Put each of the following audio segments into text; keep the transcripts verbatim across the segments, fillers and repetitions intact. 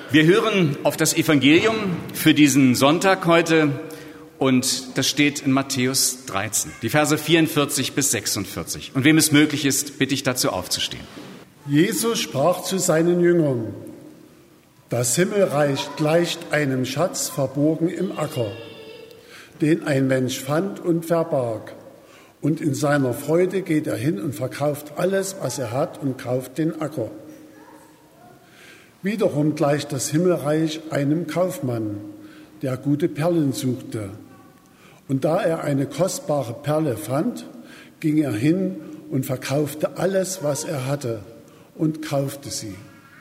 Wir hören auf das Evangelium für diesen Sonntag heute und das steht in Matthäus dreizehn, die Verse vierundvierzig bis sechsundvierzig. Und wem es möglich ist, bitte ich dazu aufzustehen. Jesus sprach zu seinen Jüngern: Das Himmelreich gleicht einem Schatz verborgen im Acker, den ein Mensch fand und verbarg. Und in seiner Freude geht er hin und verkauft alles, was er hat, und kauft den Acker. Wiederum gleicht das Himmelreich einem Kaufmann, der gute Perlen suchte. Und da er eine kostbare Perle fand, ging er hin und verkaufte alles, was er hatte, und kaufte sie.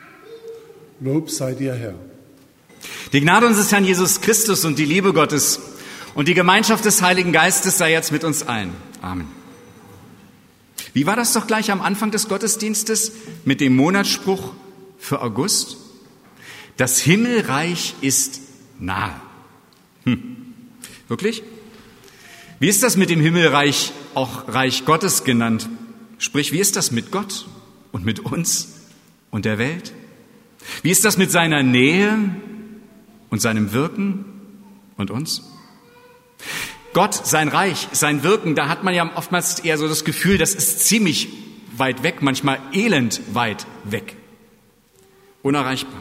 Lob sei dir, Herr. Die Gnade unseres Herrn Jesus Christus und die Liebe Gottes und die Gemeinschaft des Heiligen Geistes sei jetzt mit uns allen. Amen. Wie war das doch gleich am Anfang des Gottesdienstes mit dem Monatsspruch für August? Das Himmelreich ist nahe. Hm. Wirklich? Wie ist das mit dem Himmelreich, auch Reich Gottes genannt? Sprich, wie ist das mit Gott und mit uns und der Welt? Wie ist das mit seiner Nähe und seinem Wirken und uns? Gott, sein Reich, sein Wirken, da hat man ja oftmals eher so das Gefühl, das ist ziemlich weit weg, manchmal elend weit weg. Unerreichbar.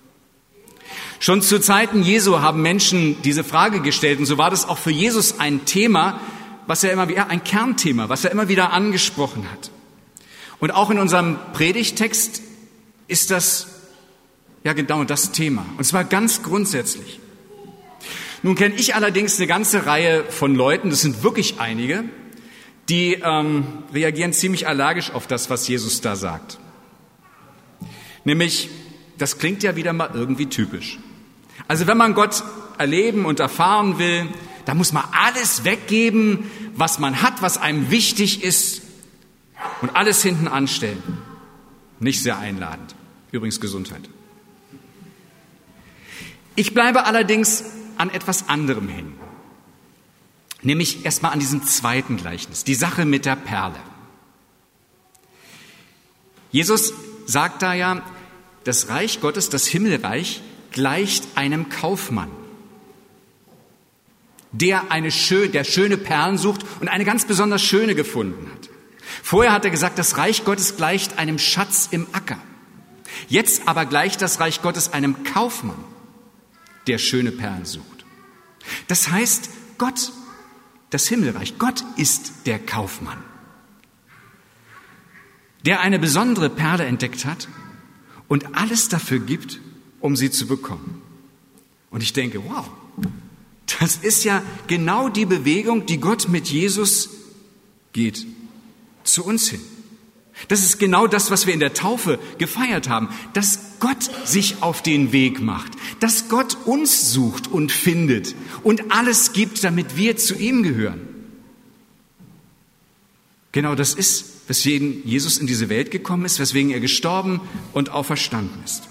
Schon zu Zeiten Jesu haben Menschen diese Frage gestellt und so war das auch für Jesus ein Thema, was er immer wieder, ein Kernthema, was er immer wieder angesprochen hat. Und auch in unserem Predigtext ist das ja genau das Thema, und zwar ganz grundsätzlich. Nun kenne ich allerdings eine ganze Reihe von Leuten, das sind wirklich einige, die ähm, reagieren ziemlich allergisch auf das, was Jesus da sagt. Nämlich, das klingt ja wieder mal irgendwie typisch. Also wenn man Gott erleben und erfahren will, dann muss man alles weggeben, was man hat, was einem wichtig ist und alles hinten anstellen. Nicht sehr einladend. Übrigens Gesundheit. Ich bleibe allerdings an etwas anderem hängen. Nämlich erstmal an diesem zweiten Gleichnis, die Sache mit der Perle. Jesus sagt da ja, das Reich Gottes, das Himmelreich, gleicht einem Kaufmann, der eine schön, der schöne Perlen sucht und eine ganz besonders schöne gefunden hat. Vorher hat er gesagt, das Reich Gottes gleicht einem Schatz im Acker. Jetzt aber gleicht das Reich Gottes einem Kaufmann, der schöne Perlen sucht. Das heißt, Gott, das Himmelreich, Gott ist der Kaufmann, der eine besondere Perle entdeckt hat und alles dafür gibt, um sie zu bekommen. Und ich denke, wow, das ist ja genau die Bewegung, die Gott mit Jesus geht, zu uns hin. Das ist genau das, was wir in der Taufe gefeiert haben, dass Gott sich auf den Weg macht, dass Gott uns sucht und findet und alles gibt, damit wir zu ihm gehören. Genau das ist, weswegen Jesus in diese Welt gekommen ist, weswegen er gestorben und auferstanden ist.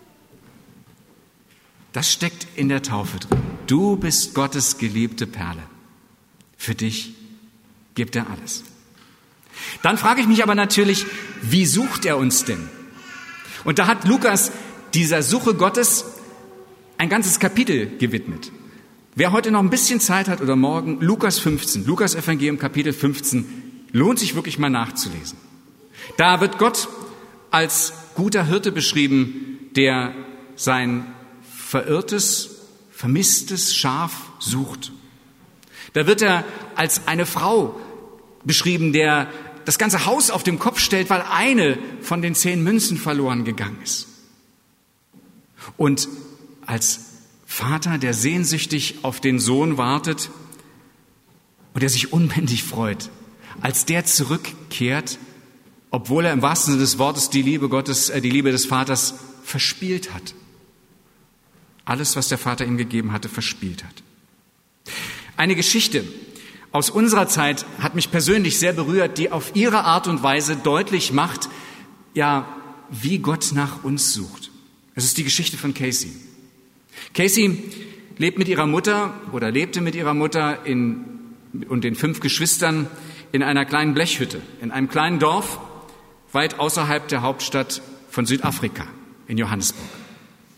Das steckt in der Taufe drin. Du bist Gottes geliebte Perle. Für dich gibt er alles. Dann frage ich mich aber natürlich, wie sucht er uns denn? Und da hat Lukas dieser Suche Gottes ein ganzes Kapitel gewidmet. Wer heute noch ein bisschen Zeit hat oder morgen, Lukas fünfzehn, Lukas Evangelium Kapitel fünfzehn, lohnt sich wirklich mal nachzulesen. Da wird Gott als guter Hirte beschrieben, der sein verirrtes, vermisstes Schaf sucht. Da wird er als eine Frau beschrieben, der das ganze Haus auf den Kopf stellt, weil eine von den zehn Münzen verloren gegangen ist. Und als Vater, der sehnsüchtig auf den Sohn wartet und der sich unbändig freut, als der zurückkehrt, obwohl er im wahrsten Sinne des Wortes die Liebe Gottes, äh, die Liebe des Vaters verspielt hat. Alles, was der Vater ihm gegeben hatte, verspielt hat. Eine Geschichte aus unserer Zeit hat mich persönlich sehr berührt, die auf ihre Art und Weise deutlich macht, ja, wie Gott nach uns sucht. Es ist die Geschichte von Casey. Casey lebt mit ihrer Mutter oder lebte mit ihrer Mutter in, und den fünf Geschwistern in einer kleinen Blechhütte, in einem kleinen Dorf, weit außerhalb der Hauptstadt von Südafrika, in Johannesburg.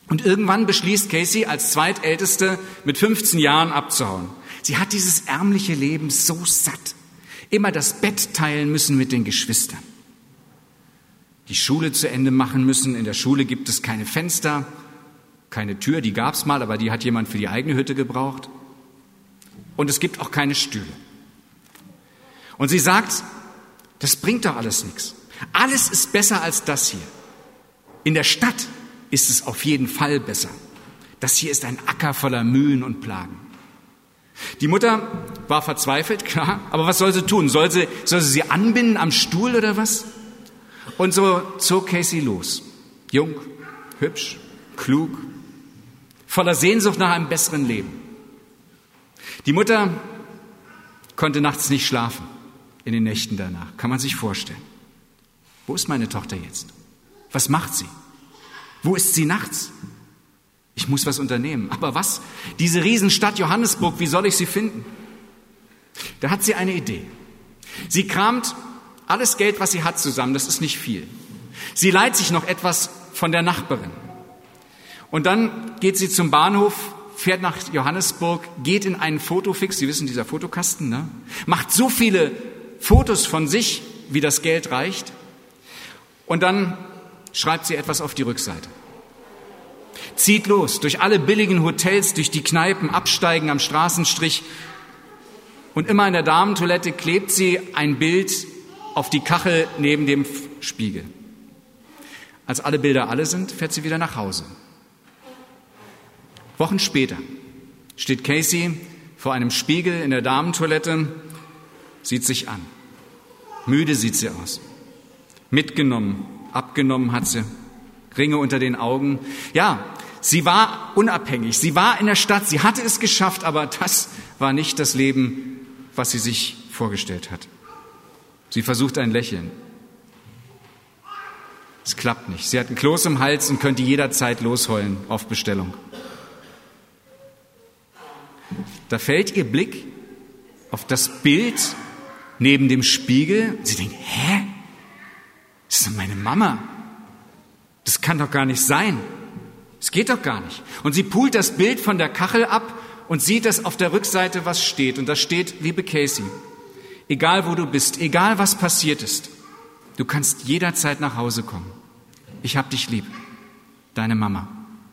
Und irgendwann beschließt Casey als Zweitälteste mit fünfzehn Jahren abzuhauen. Sie hat dieses ärmliche Leben so satt. Immer das Bett teilen müssen mit den Geschwistern. Die Schule zu Ende machen müssen. In der Schule gibt es keine Fenster, keine Tür, die gab es mal, aber die hat jemand für die eigene Hütte gebraucht. Und es gibt auch keine Stühle. Und sie sagt, das bringt doch alles nichts. Alles ist besser als das hier. In der Stadt ist es auf jeden Fall besser. Das hier ist ein Acker voller Mühen und Plagen. Die Mutter war verzweifelt, klar, aber was soll sie tun? Soll sie, soll sie sie anbinden am Stuhl oder was? Und so zog Casey los. Jung, hübsch, klug, voller Sehnsucht nach einem besseren Leben. Die Mutter konnte nachts nicht schlafen in den Nächten danach. Kann man sich vorstellen. Wo ist meine Tochter jetzt? Was macht sie? Wo ist sie nachts? Ich muss was unternehmen. Aber was? Diese Riesenstadt Johannesburg, wie soll ich sie finden? Da hat sie eine Idee. Sie kramt alles Geld, was sie hat, zusammen. Das ist nicht viel. Sie leiht sich noch etwas von der Nachbarin. Und dann geht sie zum Bahnhof, fährt nach Johannesburg, geht in einen Fotofix, Sie wissen, dieser Fotokasten, ne? Macht so viele Fotos von sich, wie das Geld reicht. Und dann schreibt sie etwas auf die Rückseite. Zieht los, durch alle billigen Hotels, durch die Kneipen, absteigen am Straßenstrich. Und immer in der Damentoilette klebt sie ein Bild auf die Kachel neben dem Spiegel. Als alle Bilder alle sind, fährt sie wieder nach Hause. Wochen später steht Casey vor einem Spiegel in der Damentoilette, sieht sich an. Müde sieht sie aus. Mitgenommen, abgenommen hat sie, Ringe unter den Augen. Ja, sie war unabhängig, sie war in der Stadt, sie hatte es geschafft, aber das war nicht das Leben, was sie sich vorgestellt hat. Sie versucht ein Lächeln. Es klappt nicht. Sie hat einen Kloß im Hals und könnte jederzeit losheulen auf Bestellung. Da fällt ihr Blick auf das Bild neben dem Spiegel. Sie denkt, hä? Das ist doch meine Mama. Das kann doch gar nicht sein. Das geht doch gar nicht. Und sie pult das Bild von der Kachel ab und sieht, dass auf der Rückseite was steht. Und da steht, liebe Casey, egal wo du bist, egal was passiert ist, du kannst jederzeit nach Hause kommen. Ich hab dich lieb. Deine Mama.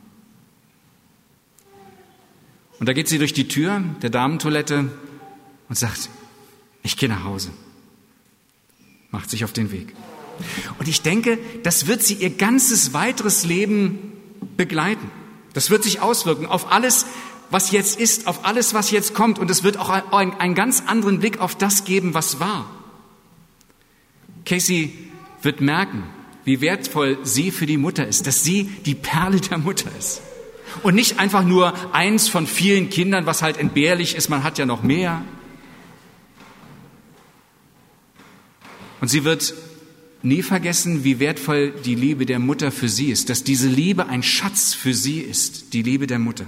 Und da geht sie durch die Tür der Damentoilette und sagt, ich gehe nach Hause. Macht sich auf den Weg. Und ich denke, das wird sie ihr ganzes weiteres Leben begleiten. Das wird sich auswirken auf alles, was jetzt ist, auf alles, was jetzt kommt. Und es wird auch einen ganz anderen Blick auf das geben, was war. Casey wird merken, wie wertvoll sie für die Mutter ist, dass sie die Perle der Mutter ist. Und nicht einfach nur eins von vielen Kindern, was halt entbehrlich ist, man hat ja noch mehr. Und sie wird nie vergessen, wie wertvoll die Liebe der Mutter für sie ist, dass diese Liebe ein Schatz für sie ist, die Liebe der Mutter.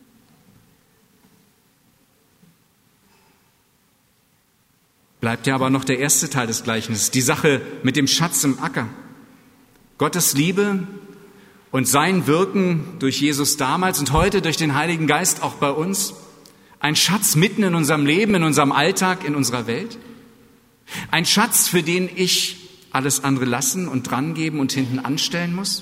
Bleibt ja aber noch der erste Teil des Gleichnisses, die Sache mit dem Schatz im Acker. Gottes Liebe und sein Wirken durch Jesus damals und heute durch den Heiligen Geist auch bei uns. Ein Schatz mitten in unserem Leben, in unserem Alltag, in unserer Welt. Ein Schatz, für den ich alles andere lassen und drangeben und hinten anstellen muss.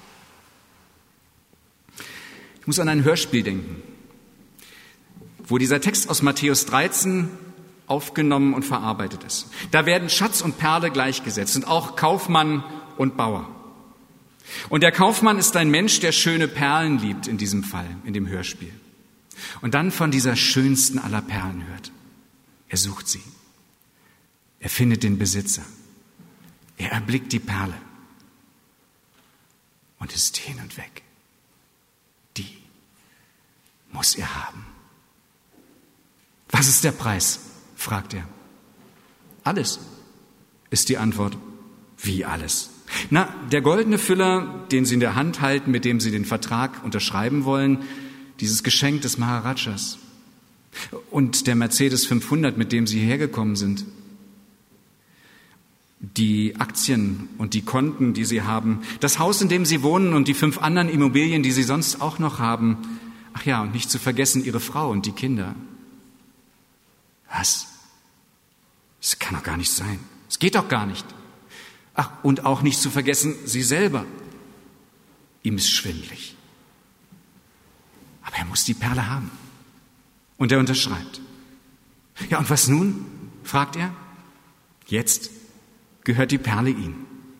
Ich muss an ein Hörspiel denken, wo dieser Text aus Matthäus dreizehn aufgenommen und verarbeitet ist. Da werden Schatz und Perle gleichgesetzt und auch Kaufmann und Bauer. Und der Kaufmann ist ein Mensch, der schöne Perlen liebt in diesem Fall, in dem Hörspiel. Und dann von dieser schönsten aller Perlen hört. Er sucht sie. Er findet den Besitzer. Er erblickt die Perle und ist hin und weg. Die muss er haben. Was ist der Preis? Fragt er. Alles, ist die Antwort. Wie alles? Na, der goldene Füller, den Sie in der Hand halten, mit dem Sie den Vertrag unterschreiben wollen, dieses Geschenk des Maharajas. Und der Mercedes fünfhundert, mit dem Sie hierher gekommen sind. die Aktien und die Konten, die sie haben, das Haus, in dem sie wohnen und die fünf anderen Immobilien, die sie sonst auch noch haben. Ach ja, und nicht zu vergessen ihre Frau und die Kinder. Was? Das kann doch gar nicht sein. Es geht doch gar nicht. Ach, und auch nicht zu vergessen sie selber. Ihm ist schwindelig. Aber er muss die Perle haben. Und er unterschreibt. Ja, und was nun? Fragt er. Jetzt gehört die Perle ihm.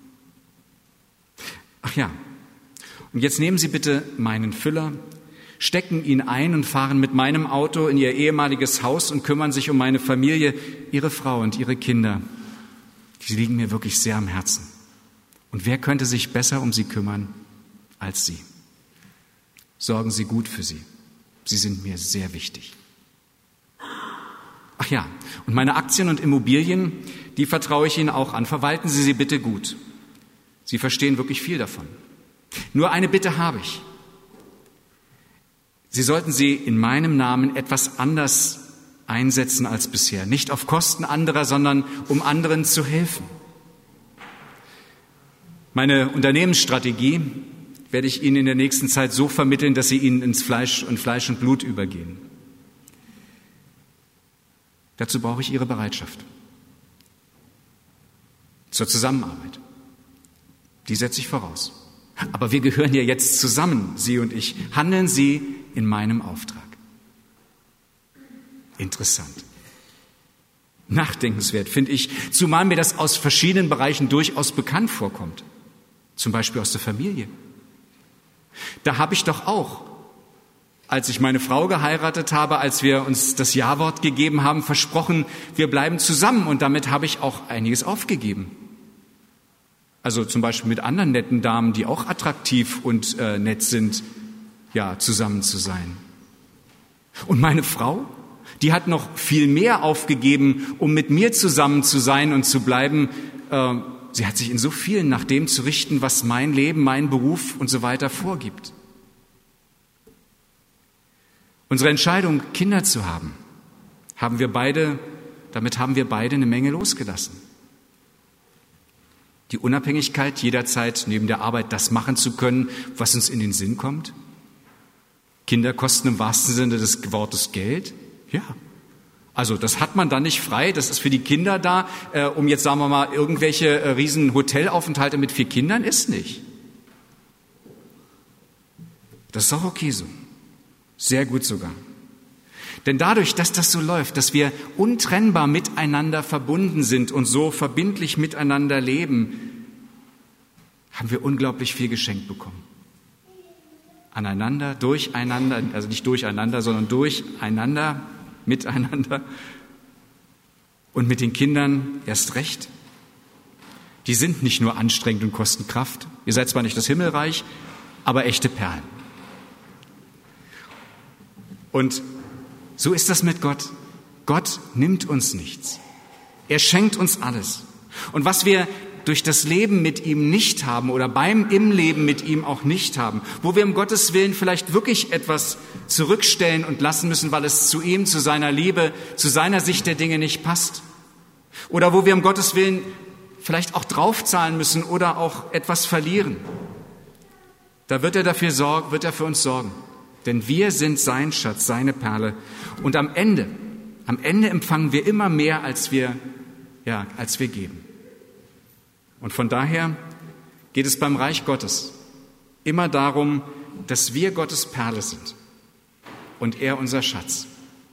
Ach ja, und jetzt nehmen Sie bitte meinen Füller, stecken ihn ein und fahren mit meinem Auto in Ihr ehemaliges Haus und kümmern sich um meine Familie, Ihre Frau und Ihre Kinder. Die liegen mir wirklich sehr am Herzen. Und wer könnte sich besser um sie kümmern als Sie? Sorgen Sie gut für sie. Sie sind mir sehr wichtig. Ach ja, und meine Aktien und Immobilien, die vertraue ich Ihnen auch an. Verwalten Sie sie bitte gut. Sie verstehen wirklich viel davon. Nur eine Bitte habe ich. Sie sollten sie in meinem Namen etwas anders einsetzen als bisher. Nicht auf Kosten anderer, sondern um anderen zu helfen. Meine Unternehmensstrategie werde ich Ihnen in der nächsten Zeit so vermitteln, dass sie Ihnen ins Fleisch und Fleisch und Blut übergehen. Dazu brauche ich Ihre Bereitschaft zur Zusammenarbeit. Die setze ich voraus. Aber wir gehören ja jetzt zusammen, Sie und ich. Handeln Sie in meinem Auftrag. Interessant. Nachdenkenswert, finde ich, zumal mir das aus verschiedenen Bereichen durchaus bekannt vorkommt. Zum Beispiel aus der Familie. Da habe ich doch auch, als ich meine Frau geheiratet habe, als wir uns das Ja-Wort gegeben haben, versprochen, wir bleiben zusammen. Und damit habe ich auch einiges aufgegeben. Also zum Beispiel mit anderen netten Damen, die auch attraktiv und äh, nett sind, ja, zusammen zu sein. Und meine Frau, die hat noch viel mehr aufgegeben, um mit mir zusammen zu sein und zu bleiben. Äh, sie hat sich in so vielen nach dem zu richten, was mein Leben, mein Beruf und so weiter vorgibt. Unsere Entscheidung, Kinder zu haben, haben wir beide, damit haben wir beide eine Menge losgelassen. Die Unabhängigkeit, jederzeit neben der Arbeit das machen zu können, was uns in den Sinn kommt. Kinder kosten im wahrsten Sinne des Wortes Geld. Ja, also das hat man dann nicht frei. Das ist für die Kinder da, äh, um jetzt sagen wir mal irgendwelche äh, riesen Hotelaufenthalte mit vier Kindern ist nicht. Das ist auch okay so. Sehr gut sogar. Denn dadurch, dass das so läuft, dass wir untrennbar miteinander verbunden sind und so verbindlich miteinander leben, haben wir unglaublich viel geschenkt bekommen. Aneinander, durcheinander, also nicht durcheinander, sondern durcheinander, miteinander und mit den Kindern erst recht. Die sind nicht nur anstrengend und kosten Kraft. Ihr seid zwar nicht das Himmelreich, aber echte Perlen. Und so ist das mit Gott. Gott nimmt uns nichts. Er schenkt uns alles. Und was wir durch das Leben mit ihm nicht haben oder beim im Leben mit ihm auch nicht haben, wo wir um Gottes Willen vielleicht wirklich etwas zurückstellen und lassen müssen, weil es zu ihm, zu seiner Liebe, zu seiner Sicht der Dinge nicht passt. Oder wo wir um Gottes Willen vielleicht auch draufzahlen müssen oder auch etwas verlieren. Da wird er dafür sorgen, wird er für uns sorgen. Denn wir sind sein Schatz, seine Perle. Und am Ende, am Ende empfangen wir immer mehr, als wir, ja, als wir geben. Und von daher geht es beim Reich Gottes immer darum, dass wir Gottes Perle sind und er unser Schatz.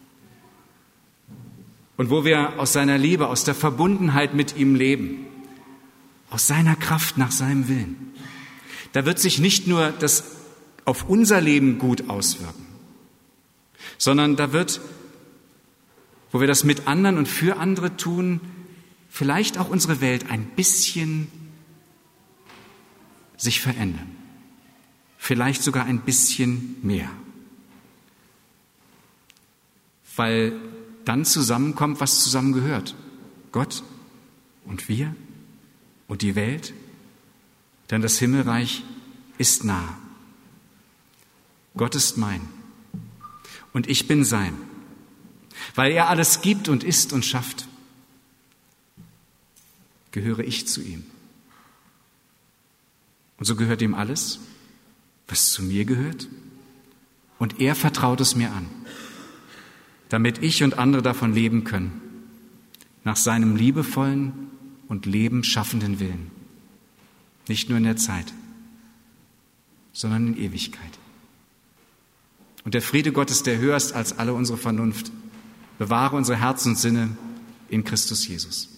Und wo wir aus seiner Liebe, aus der Verbundenheit mit ihm leben, aus seiner Kraft nach seinem Willen, da wird sich nicht nur das auf unser Leben gut auswirken, sondern da wird, wo wir das mit anderen und für andere tun, vielleicht auch unsere Welt ein bisschen sich verändern. Vielleicht sogar ein bisschen mehr. Weil dann zusammenkommt, was zusammengehört. Gott und wir und die Welt. Denn das Himmelreich ist nah. Gott ist mein und ich bin sein, weil er alles gibt und ist und schafft. gehöre ich zu ihm. Und so gehört ihm alles, was zu mir gehört. Und er vertraut es mir an, damit ich und andere davon leben können, nach seinem liebevollen und lebensschaffenden Willen. Nicht nur in der Zeit, sondern in Ewigkeit. Und der Friede Gottes, der höher ist als alle unsere Vernunft, bewahre unsere Herzen und Sinne in Christus Jesus.